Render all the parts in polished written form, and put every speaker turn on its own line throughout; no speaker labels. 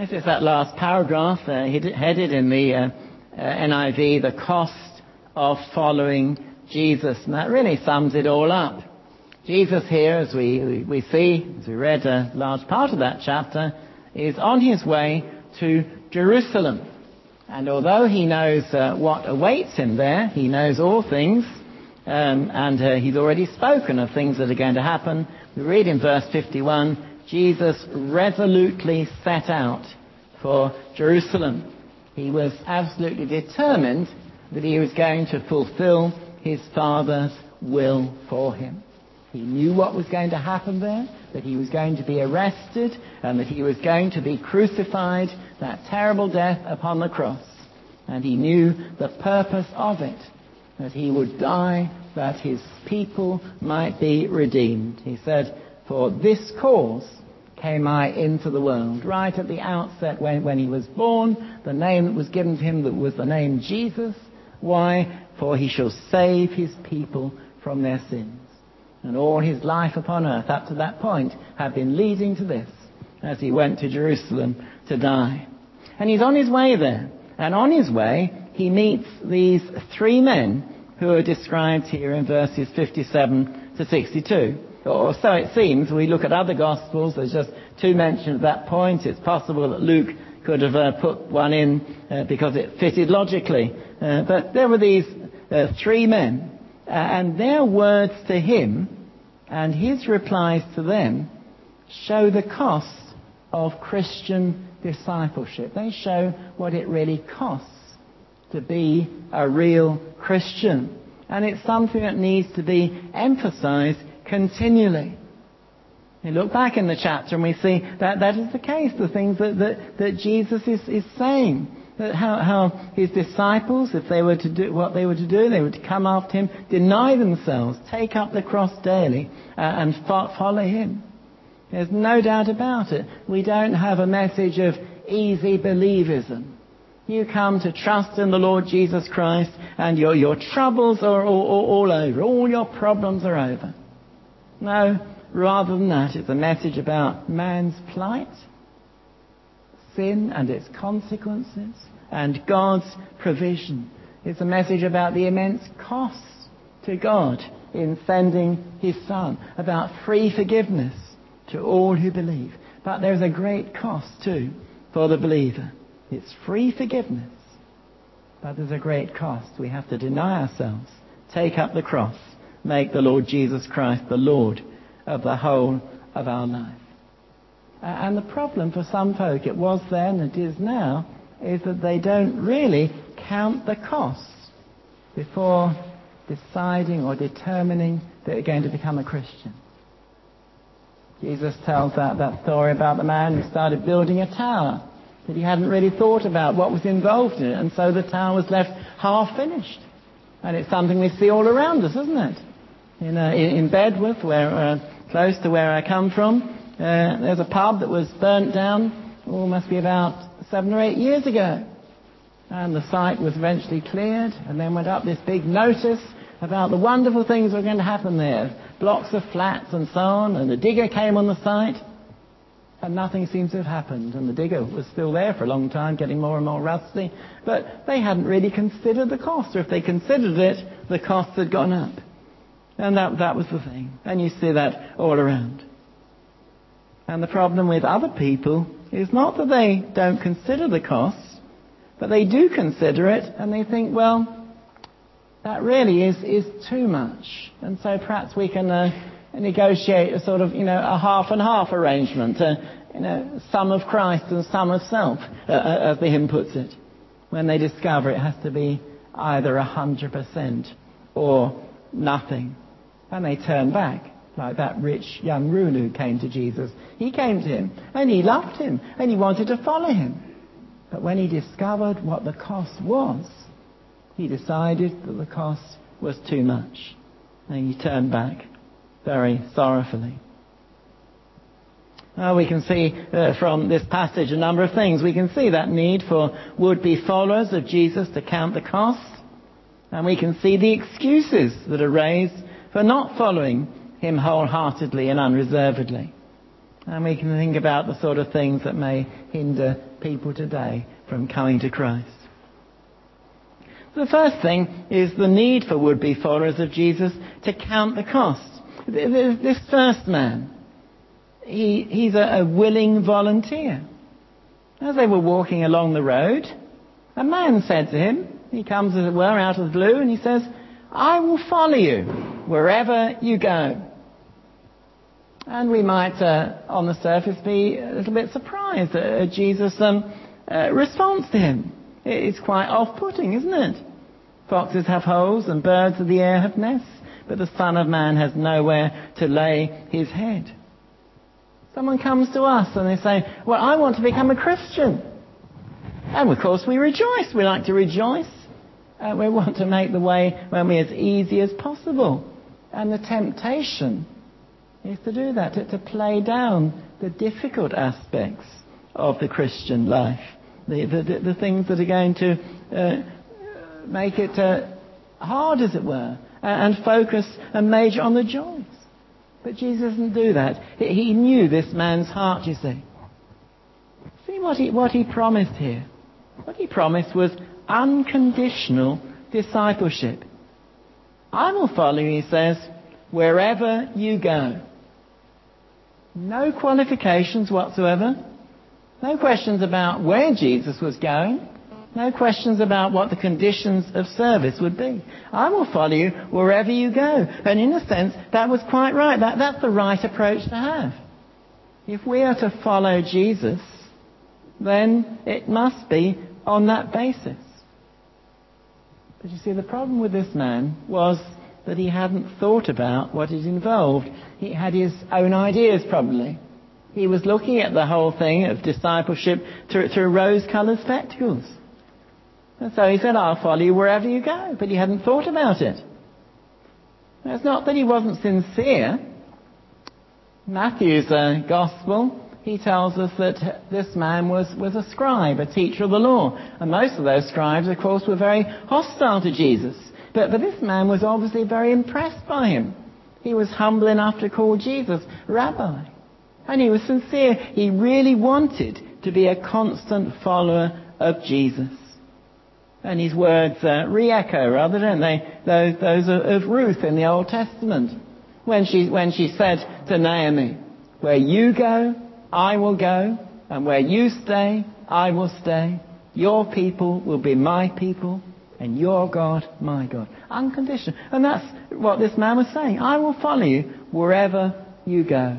This is that last paragraph headed in the NIV, the cost of following Jesus. And that really sums it all up. Jesus here, as we see, as we read a large part of that chapter, is on his way to Jerusalem. And although he knows what awaits him there, he knows all things, and he's already spoken of things that are going to happen. We read in verse 51, Jesus resolutely set out for Jerusalem. He was absolutely determined that he was going to fulfill his Father's will for him. He knew what was going to happen there, that he was going to be arrested and that he was going to be crucified, that terrible death upon the cross. And he knew the purpose of it, that he would die, that his people might be redeemed. He said, "For this cause came I into the world." Right at the outset, when he was born, the name that was given to him that was the name Jesus. Why? For he shall save his people from their sins. And all his life upon earth up to that point had been leading to this, as he went to Jerusalem to die. And he's on his way there. And on his way, he meets these three men who are described here in verses 57 to 62. Or so it seems. We look at other Gospels, there's just two mentioned at that point. It's possible that Luke could have put one in because it fitted logically. But there were these three men. And their words to him and his replies to them show the cost of Christian discipleship. They show what it really costs to be a real Christian. And it's something that needs to be emphasized continually. We look back in the chapter and we see that that is the case, the things that Jesus is saying. How his disciples, if they were to do what they were to do, they were to come after him, deny themselves, take up the cross daily, and follow him. There's no doubt about it. We don't have a message of easy believism. You come to trust in the Lord Jesus Christ, and your troubles are all over. All your problems are over. No, rather than that, it's a message about man's plight, sin and its consequences, and God's provision. It's a message about the immense costs to God in sending his Son, about free forgiveness to all who believe. But there's a great cost too for the believer. It's free forgiveness, but there's a great cost. We have to deny ourselves, take up the cross, make the Lord Jesus Christ the Lord of the whole of our life. And the problem for some folk, it was then, it is now, is that they don't really count the costs before deciding or determining that they're going to become a Christian. Jesus tells that story about the man who started building a tower, that he hadn't really thought about what was involved in it, and so the tower was left half finished. And it's something we see all around us, isn't it? In Bedworth, where close to where I come from, there's a pub that was burnt down, must be about 7 or 8 years ago. And the site was eventually cleared, and then went up this big notice about the wonderful things that were going to happen there. Blocks of flats and so on, and the digger came on the site, and nothing seems to have happened. And the digger was still there for a long time, getting more and more rusty. But they hadn't really considered the cost, or if they considered it, the costs had gone up. And that was the thing. And you see that all around. And the problem with other people is not that they don't consider the costs, but they do consider it, and they think, well, that really is too much. And so perhaps we can negotiate a sort of, a half and half arrangement, some of Christ and some of self, as the hymn puts it, when they discover it has to be either 100% or nothing. And they turn back, like that rich young ruler who came to Jesus. He came to him, and he loved him, and he wanted to follow him. But when he discovered what the cost was, he decided that the cost was too much. And he turned back very sorrowfully. We can see from this passage a number of things. We can see that need for would-be followers of Jesus to count the cost. And we can see the excuses that are raised for not following him wholeheartedly and unreservedly. And we can think about the sort of things that may hinder people today from coming to Christ. The first thing is the need for would-be followers of Jesus to count the cost. This first man, he's a willing volunteer. As they were walking along the road, a man said to him, he comes as it were out of the blue, and he says, "I will follow you wherever you go." And we might, on the surface, be a little bit surprised at Jesus' response to him. It's quite off-putting, isn't it? Foxes have holes and birds of the air have nests, but the Son of Man has nowhere to lay his head. Someone comes to us and they say, "Well, I want to become a Christian." And of course we rejoice. We like to rejoice. We want to make the way as easy as possible. And the temptation is to do that, to play down the difficult aspects of the Christian life. The things that are going to make it hard, as it were, and focus and major on the joys. But Jesus didn't do that. He knew this man's heart, you see. See what he promised here. What he promised was unconditional discipleship. "I will follow you," he says, "wherever you go." No qualifications whatsoever. No questions about where Jesus was going. No questions about what the conditions of service would be. "I will follow you wherever you go." And in a sense, that was quite right. That's the right approach to have. If we are to follow Jesus, then it must be on that basis. But you see, the problem with this man was that he hadn't thought about what it involved. He had his own ideas, probably. He was looking at the whole thing of discipleship through rose-coloured spectacles. And so he said, "I'll follow you wherever you go." But he hadn't thought about it. It's not that he wasn't sincere. Matthew's Gospel, he tells us that this man was a scribe, a teacher of the law. And most of those scribes, of course, were very hostile to Jesus. But this man was obviously very impressed by him. He was humble enough to call Jesus Rabbi. And he was sincere. He really wanted to be a constant follower of Jesus. And his words re-echo, rather, don't they? Those of Ruth in the Old Testament. When she said to Naomi, "Where you go, I will go. And where you stay, I will stay. Your people will be my people. And your God, my God." Unconditional. And that's what this man was saying. "I will follow you wherever you go."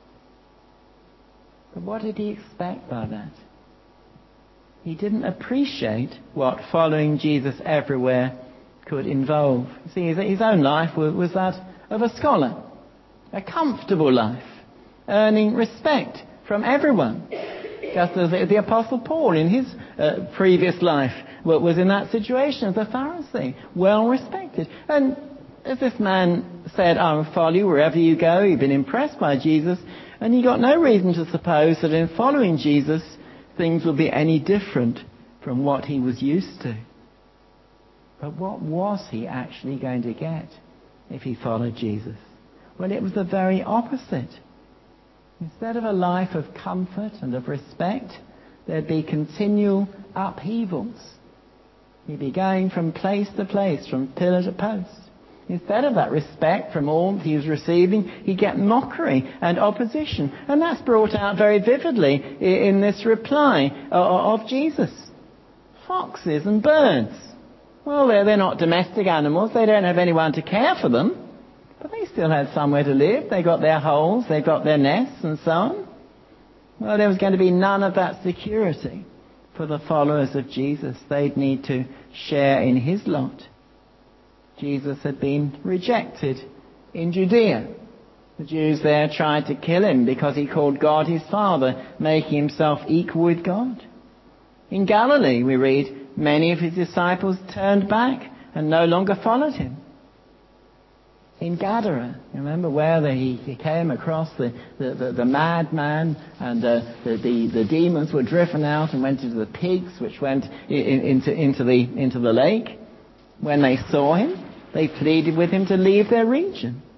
But what did he expect by that? He didn't appreciate what following Jesus everywhere could involve. See, his own life was that of a scholar. A comfortable life. Earning respect from everyone. Just as the Apostle Paul in his previous life was in that situation as a Pharisee. Well respected. And as this man said, "I will follow you wherever you go," he'd been impressed by Jesus, and he got no reason to suppose that in following Jesus, things would be any different from what he was used to. But what was he actually going to get if he followed Jesus? Well, it was the very opposite. Instead of a life of comfort and of respect, there'd be continual upheavals. He'd be going from place to place, from pillar to post. Instead of that respect from all he was receiving, he'd get mockery and opposition. And that's brought out very vividly in this reply of Jesus. Foxes and birds. Well, they're not domestic animals. They don't have anyone to care for them. But they still had somewhere to live. They got their holes, they got their nests and so on. Well, there was going to be none of that security for the followers of Jesus. They'd need to share in his lot. Jesus had been rejected in Judea. The Jews there tried to kill him because he called God his Father, making himself equal with God. In Galilee, we read, many of his disciples turned back and no longer followed him. In Gadara, remember where he came across the madman and the demons were driven out and went into the pigs, which went into the lake. When they saw him, they pleaded with him to leave their region.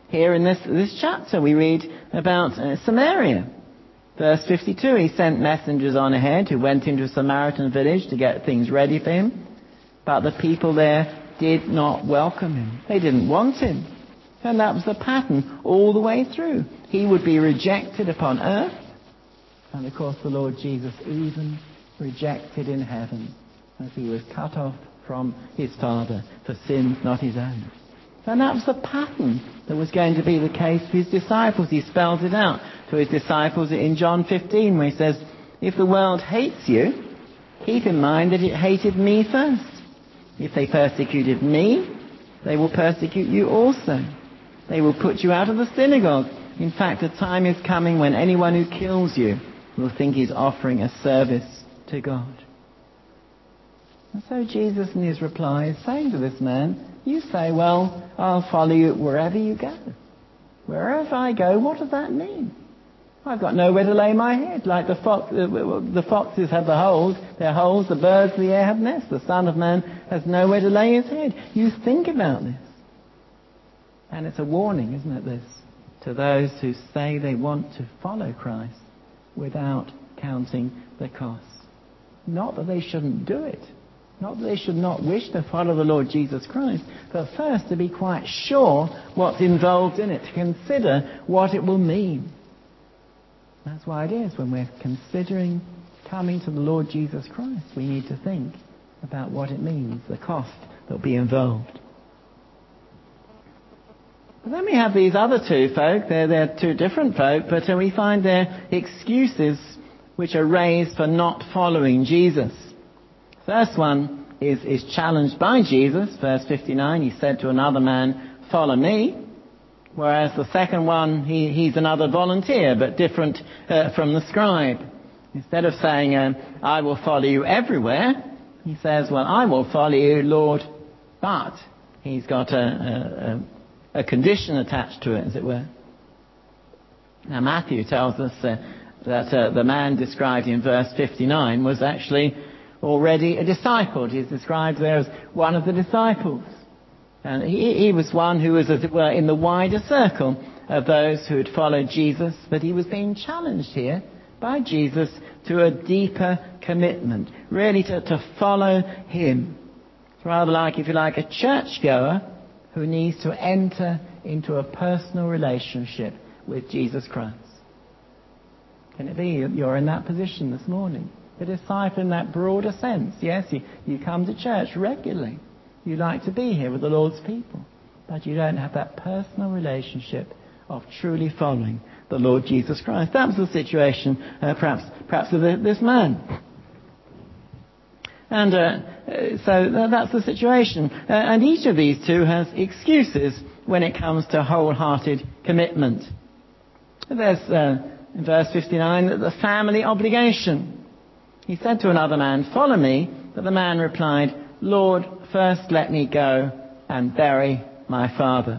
Here in this chapter we read about Samaria. Verse 52, he sent messengers on ahead who went into a Samaritan village to get things ready for him. But the people there did not welcome him. They didn't want him. And that was the pattern all the way through. He would be rejected upon earth. And of course the Lord Jesus even rejected in heaven as he was cut off from his Father for sins not his own. And that was the pattern that was going to be the case for his disciples. He spells it out to his disciples in John 15 where he says, if the world hates you, keep in mind that it hated me first. If they persecuted me, they will persecute you also. They will put you out of the synagogue. In fact, a time is coming when anyone who kills you will think he's offering a service to God. And so Jesus in his reply is saying to this man, you say, well, I'll follow you wherever you go. Wherever I go, what does that mean? I've got nowhere to lay my head. Like the foxes have their holes, the birds of the air have nests. The Son of Man has nowhere to lay his head. You think about this. And it's a warning, isn't it, this, to those who say they want to follow Christ without counting the cost. Not that they shouldn't do it. Not that they should not wish to follow the Lord Jesus Christ, but first to be quite sure what's involved in it, to consider what it will mean. That's why it is when we're considering coming to the Lord Jesus Christ, we need to think about what it means, the cost that will be involved. But then we have these other two folk. They're two different folk, but we find their excuses which are raised for not following Jesus. First one is challenged by Jesus. Verse 59, he said to another man, follow me. Whereas the second one, he's another volunteer, but different from the scribe. Instead of saying, I will follow you everywhere, he says, well, I will follow you, Lord, but he's got a condition attached to it, as it were. Now Matthew tells us that the man described in verse 59 was actually already a disciple. He's described there as one of the disciples. And he was one who was, as it were, in the wider circle of those who had followed Jesus, but he was being challenged here by Jesus to a deeper commitment, really to follow him. It's rather like, if you like, a churchgoer who needs to enter into a personal relationship with Jesus Christ. Can it be you're in that position this morning? A disciple in that broader sense. Yes, you come to church regularly. You like to be here with the Lord's people. But you don't have that personal relationship of truly following the Lord Jesus Christ. That was the situation, perhaps of this man. And so that's the situation. And each of these two has excuses when it comes to wholehearted commitment. There's, in verse 59, the family obligation. He said to another man, follow me. But the man replied, Lord, first let me go and bury my father.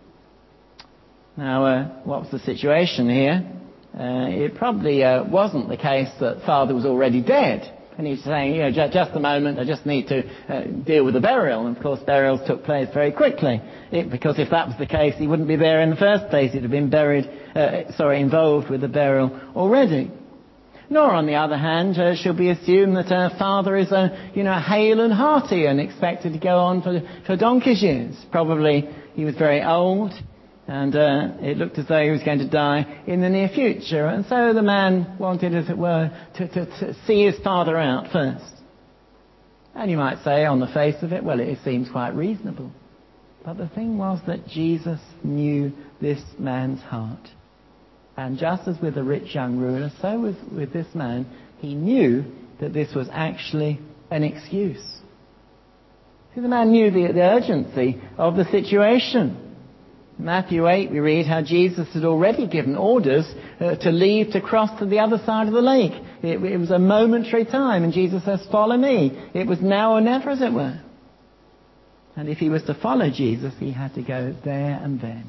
Now, what was the situation here? It probably wasn't the case that father was already dead. And he's saying, just a moment, I just need to deal with the burial. And of course, burials took place very quickly. Because if that was the case, he wouldn't be there in the first place. He'd have been involved with the burial already. Nor, on the other hand, should we assume that her father is, hale and hearty and expected to go on for donkey's years. Probably he was very old, and it looked as though he was going to die in the near future. And so the man wanted, as it were, to see his father out first. And you might say, on the face of it, well, it seems quite reasonable. But the thing was that Jesus knew this man's heart. And just as with the rich young ruler, so with this man, he knew that this was actually an excuse. See, the man knew the urgency of the situation. In Matthew 8, we read how Jesus had already given orders to leave to cross to the other side of the lake. It was a momentary time, and Jesus says, follow me. It was now or never, as it were. And if he was to follow Jesus, he had to go there and then.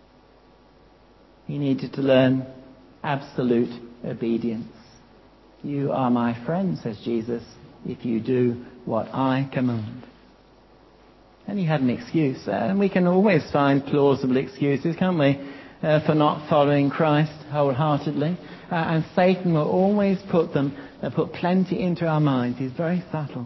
He needed to learn absolute obedience. You are my friend, says Jesus, if you do what I command. And he had an excuse. And we can always find plausible excuses, can't we, for not following Christ wholeheartedly. And Satan will always put plenty into our minds. He's very subtle.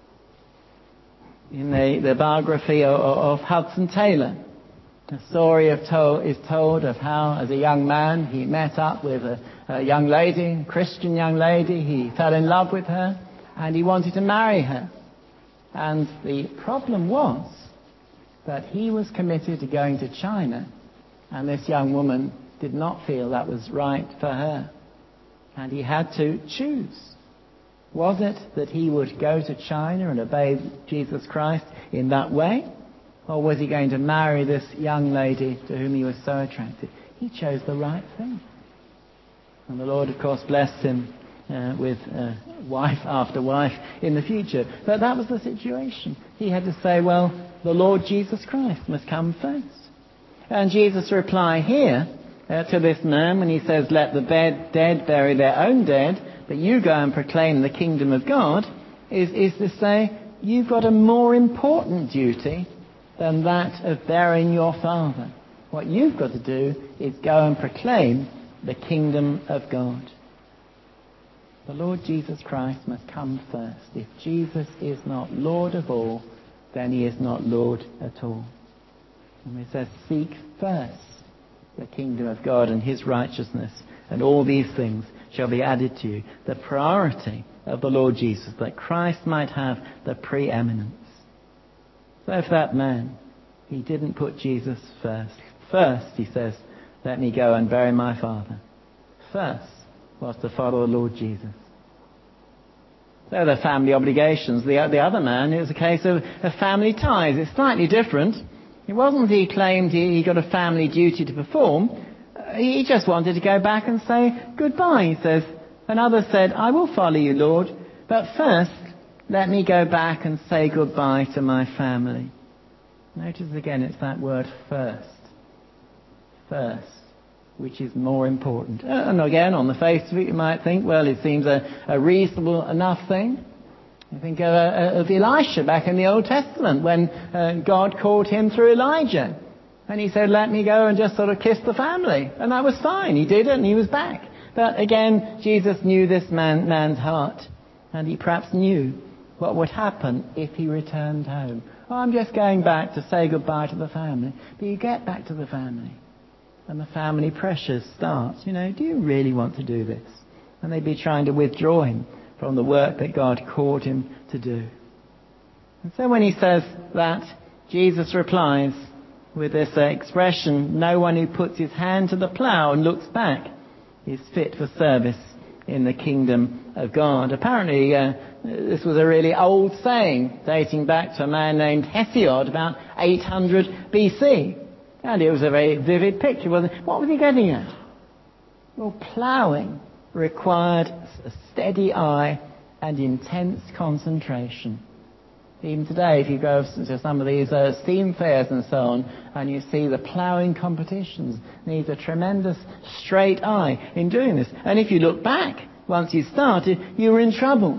In the biography of Hudson Taylor, the story is told of how, as a young man, he met up with a young lady, a Christian young lady. He fell in love with her, and he wanted to marry her. And the problem was that he was committed to going to China, and this young woman did not feel that was right for her. And he had to choose. Was it that he would go to China and obey Jesus Christ in that way? Or was he going to marry this young lady to whom he was so attracted? He chose the right thing. And the Lord, of course, blessed him with wife after wife in the future. But that was the situation. He had to say, well, the Lord Jesus Christ must come first. And Jesus' reply here to this man when he says, let the dead bury their own dead, but you go and proclaim the kingdom of God, is to say, you've got a more important duty than that of burying your father. What you've got to do is go and proclaim the kingdom of God. The Lord Jesus Christ must come first. If Jesus is not Lord of all, then he is not Lord at all. And it says, seek first the kingdom of God and his righteousness, and all these things shall be added to you. The priority of the Lord Jesus, that Christ might have the preeminence. So for that man, he didn't put Jesus first. First, he says, let me go and bury my father. First was to follow the Lord Jesus. So the family obligations. The other man, it was a case of family ties. It's slightly different. It wasn't he claimed he got a family duty to perform. He just wanted to go back and say goodbye, he says. And others said, I will follow you, Lord, but first let me go back and say goodbye to my family. Notice again, it's that word first. First, which is more important. And again, on the face of it, you might think, well, it seems a reasonable enough thing. You think of Elisha back in the Old Testament when God called him through Elijah. And he said, let me go and just sort of kiss the family. And that was fine. He did it and he was back. But again, Jesus knew this man's heart. And he perhaps knew what would happen if he returned home. Oh, I'm just going back to say goodbye to the family. But you get back to the family, and the family pressures start. Do you really want to do this? And they'd be trying to withdraw him from the work that God called him to do. And so when he says that, Jesus replies with this expression, no one who puts his hand to the plough and looks back is fit for service in the kingdom of God. Apparently, this was a really old saying dating back to a man named Hesiod about 800 BC. And it was a very vivid picture, wasn't it? What was he getting at? Well, ploughing required a steady eye and intense concentration. Even today, if you go to some of these steam fairs and so on, and you see the ploughing competitions, needs a tremendous straight eye in doing this. And if you look back, once you started, you were in trouble.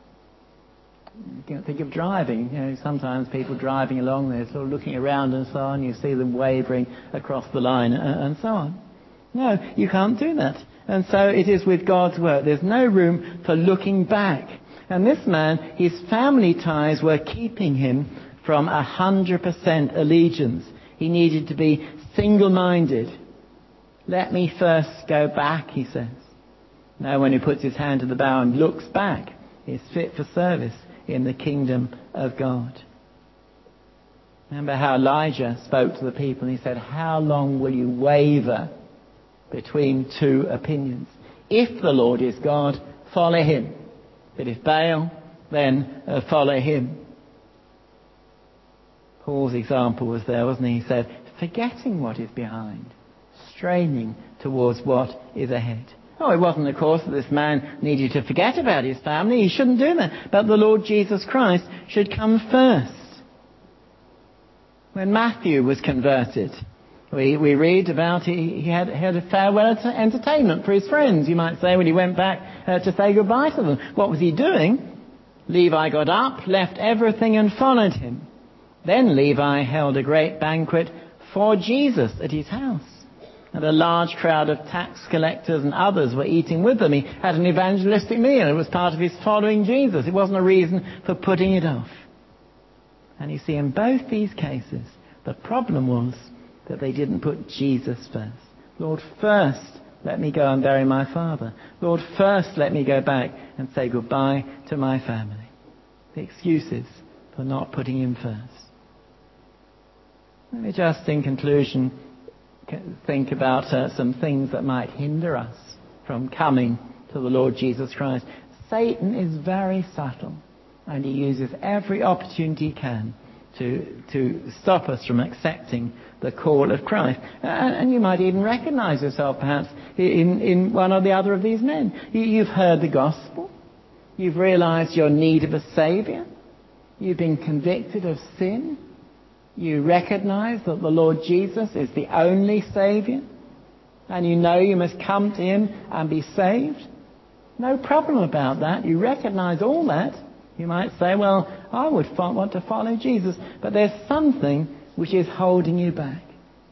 You can think of driving. Sometimes people driving along, they're sort of looking around and so on. You see them wavering across the line and so on. No, you can't do that. And so it is with God's work. There's no room for looking back. And this man, his family ties were keeping him from 100% allegiance. He needed to be single-minded. Let me first go back, he says. No one who puts his hand to the bow and looks back is fit for service in the kingdom of God. Remember how Elijah spoke to the people and he said, how long will you waver between two opinions? If the Lord is God, follow him. But if Baal, then follow him. Paul's example was there, wasn't he? He said, forgetting what is behind, straining towards what is ahead. Oh, it wasn't, of course, that this man needed to forget about his family. He shouldn't do that. But the Lord Jesus Christ should come first. When Matthew was converted, we read about he had a farewell entertainment for his friends, you might say, when he went back to say goodbye to them. What was he doing? Levi got up, left everything and followed him. Then Levi held a great banquet for Jesus at his house. And a large crowd of tax collectors and others were eating with them. He had an evangelistic meal. It was part of his following Jesus. It wasn't a reason for putting it off. And you see, in both these cases, the problem was that they didn't put Jesus first. Lord, first, let me go and bury my father. Lord, first, let me go back and say goodbye to my family. The excuses for not putting him first. Let me just, in conclusion, think about some things that might hinder us from coming to the Lord Jesus Christ. Satan is very subtle, and he uses every opportunity he can to stop us from accepting the call of Christ. And you might even recognize yourself perhaps in one or the other of these men. You've heard the gospel. You've realized your need of a Saviour. You've been convicted of sin. You recognize that the Lord Jesus is the only Saviour. And you know you must come to him and be saved. No problem about that. You recognize all that. You might say, well, I would want to follow Jesus. But there's something which is holding you back.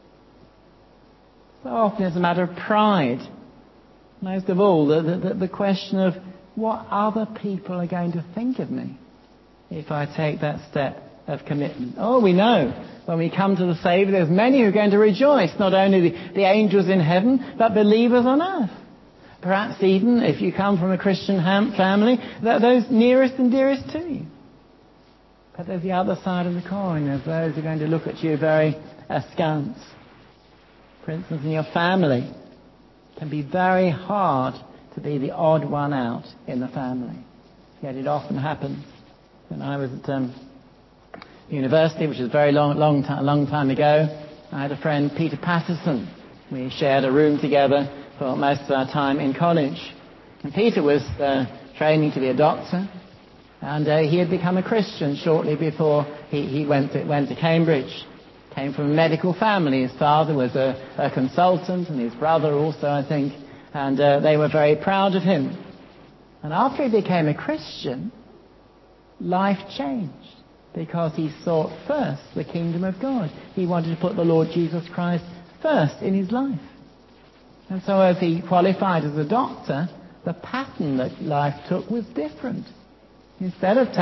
So often it's a matter of pride. Most of all, the question of what other people are going to think of me if I take that step of commitment. Oh, we know when we come to the Saviour, there's many who are going to rejoice, not only the angels in heaven, but believers on earth. Perhaps even, if you come from a Christian family, those nearest and dearest to you. But there's the other side of the coin. There's those who are going to look at you very askance. For instance, in your family, it can be very hard to be the odd one out in the family. Yet it often happens. When I was at university, which was a very long time ago, I had a friend, Peter Patterson. We shared a room together for most of our time in college. And Peter was training to be a doctor, and he had become a Christian shortly before he went to Cambridge. Came from a medical family. His father was a consultant, and his brother also, I think, and they were very proud of him. And after he became a Christian, life changed, because he sought first the kingdom of God. He wanted to put the Lord Jesus Christ first in his life. And so as he qualified as a doctor, the pattern that life took was different. Instead of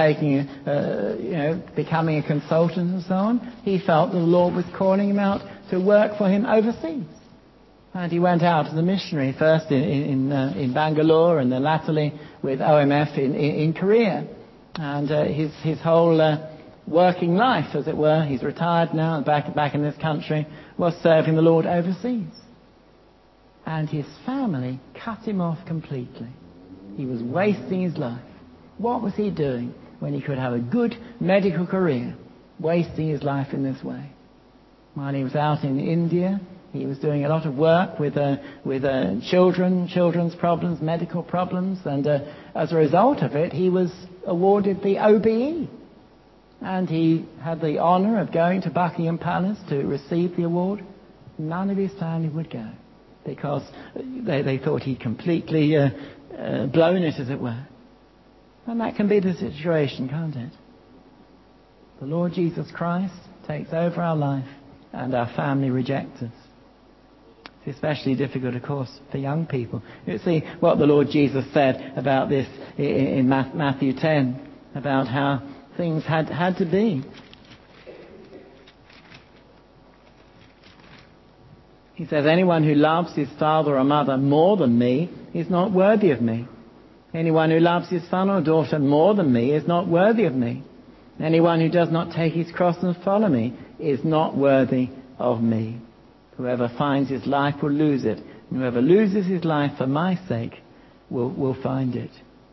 becoming a consultant and so on, he felt the Lord was calling him out to work for him overseas. And he went out as a missionary, first in Bangalore and then latterly with OMF in Korea. And his whole working life, as it were, he's retired now and back in this country, was serving the Lord overseas. And his family cut him off completely. He was wasting his life. What was he doing when he could have a good medical career, wasting his life in this way? While he was out in India, he was doing a lot of work with children's problems, medical problems, and as a result of it, he was awarded the OBE. And he had the honour of going to Buckingham Palace to receive the award. None of his family would go, because they thought he'd completely blown it, as it were. And that can be the situation, can't it? The Lord Jesus Christ takes over our life and our family rejects us. It's especially difficult, of course, for young people. You see what the Lord Jesus said about this in Matthew 10, about how things had to be. He says, anyone who loves his father or mother more than me is not worthy of me. Anyone who loves his son or daughter more than me is not worthy of me. Anyone who does not take his cross and follow me is not worthy of me. Whoever finds his life will lose it, and whoever loses his life for my sake will find it.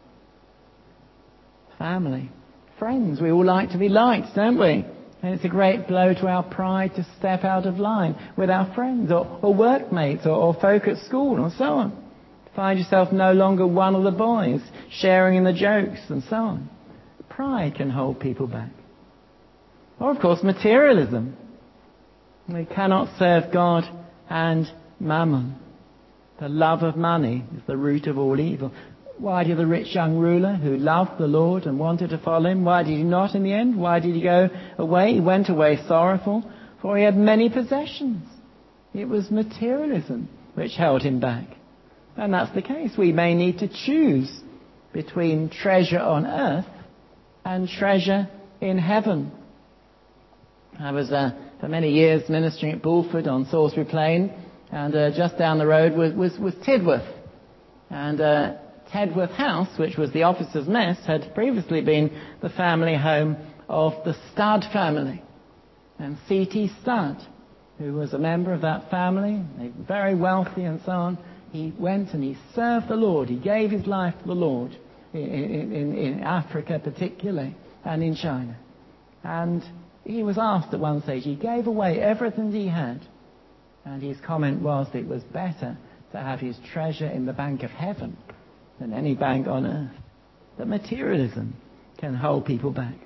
Family, friends, we all like to be liked, don't we? And it's a great blow to our pride to step out of line with our friends or workmates or folk at school or so on. Find yourself no longer one of the boys, sharing in the jokes and so on. Pride can hold people back. Or, of course, materialism. We cannot serve God and mammon. The love of money is the root of all evil. Why did the rich young ruler who loved the Lord and wanted to follow him, why did he not in the end? Why did he go away? He went away sorrowful, for he had many possessions. It was materialism which held him back. And that's the case. We may need to choose between treasure on earth and treasure in heaven. I was for many years ministering at Bulford on Salisbury Plain, and just down the road was Tidworth. And Tedworth House, which was the officers' mess, had previously been the family home of the Studd family. And C.T. Studd, who was a member of that family, very wealthy and so on, he went and he served the Lord. He gave his life to the Lord in Africa particularly, and in China. And he was asked at one stage, he gave away everything he had, and his comment was that it was better to have his treasure in the bank of heaven than any bank on earth. That materialism can hold people back.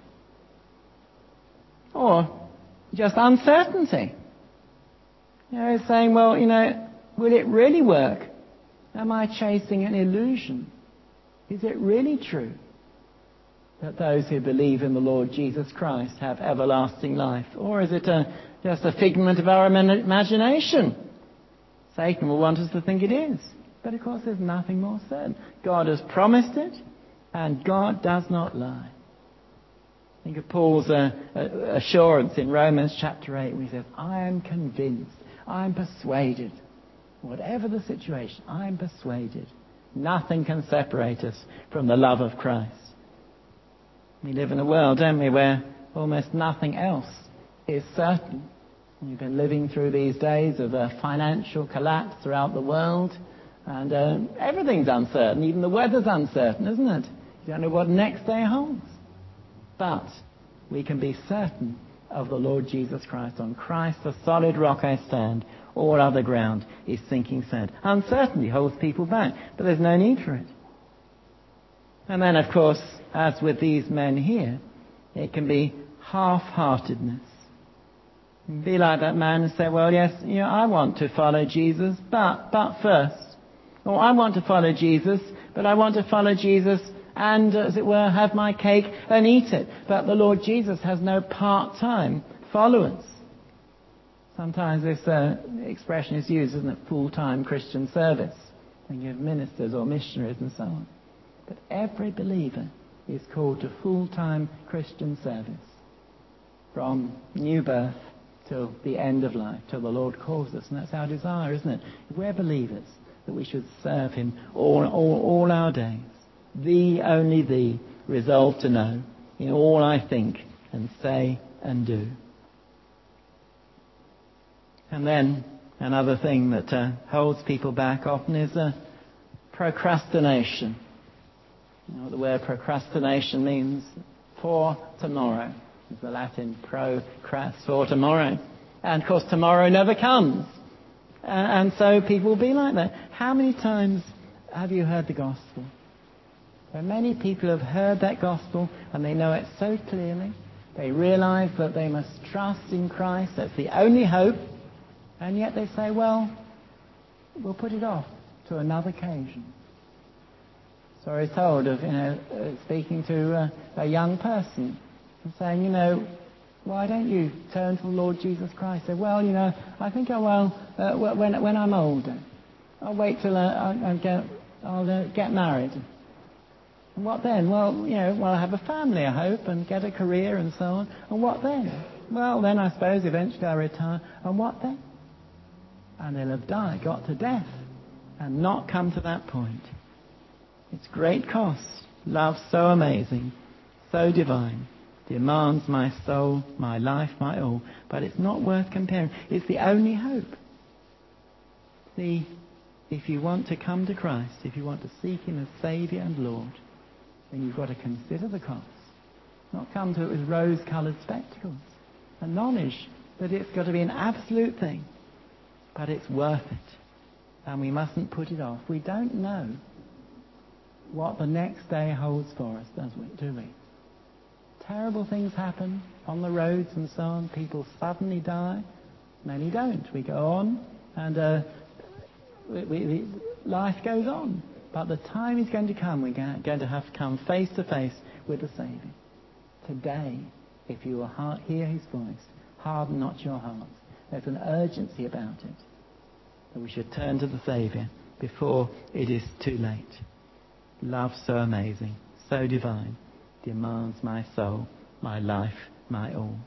Or just uncertainty. Saying, well, will it really work? Am I chasing an illusion? Is it really true that those who believe in the Lord Jesus Christ have everlasting life? Or is it just a figment of our imagination? Satan will want us to think it is. But of course there's nothing more certain. God has promised it, and God does not lie. Think of Paul's assurance in Romans chapter 8 where he says, I am convinced, I am persuaded, whatever the situation, I am persuaded, nothing can separate us from the love of Christ. We live in a world, don't we, where almost nothing else is certain. We've been living through these days of a financial collapse throughout the world, and everything's uncertain. Even the weather's uncertain, isn't it? You don't know what next day holds. But we can be certain of the Lord Jesus Christ. On Christ, the solid rock I stand. All other ground is sinking sand. Uncertainty holds people back, but there's no need for it. And then, of course, as with these men here, it can be half-heartedness. Be like that man and say, well, yes, I want to follow Jesus, but first. Or I want to follow Jesus, but I want to follow Jesus and, as it were, have my cake and eat it. But the Lord Jesus has no part-time followers. Sometimes this expression is used, isn't it? Full-time Christian service. Think of ministers or missionaries and so on. But every believer is called to full-time Christian service. From new birth till the end of life, till the Lord calls us. And that's our desire, isn't it? If we're believers, that we should serve him all our days. Thee, only thee, resolve to know in all I think and say and do. And then another thing that holds people back often is procrastination. You know what the word procrastination means? For tomorrow. It's the Latin procras, for tomorrow. And of course tomorrow never comes. And so people will be like that. How many times have you heard the gospel? Where many people have heard that gospel and they know it so clearly. They realize that they must trust in Christ. That's the only hope. And yet they say, well, we'll put it off to another occasion. So I was told of, speaking to a young person and saying, why don't you turn to the Lord Jesus Christ? Say, well, I think I will when I'm older. I'll wait till I'll get married. And what then? Well, I'll have a family, I hope, and get a career and so on. And what then? Well, then I suppose eventually I'll retire. And what then? And they'll have died, got to death, and not come to that point. It's great cost. Love so amazing, so divine. Demands my soul, my life, my all. But it's not worth comparing. It's the only hope. See, if you want to come to Christ, if you want to seek him as Saviour and Lord, then you've got to consider the cost. Not come to it with rose-coloured spectacles. Acknowledge that it's got to be an absolute thing. But it's worth it. And we mustn't put it off. We don't know what the next day holds for us, do we? Terrible things happen on the roads and so on. People suddenly die. Many don't. We go on and life goes on. But the time is going to come, we're going to have to come face to face with the Saviour. Today, if you will hear his voice, harden not your hearts. There's an urgency about it, that we should turn to the Saviour before it is too late. Love so amazing, so divine, demands my soul, my life, my all.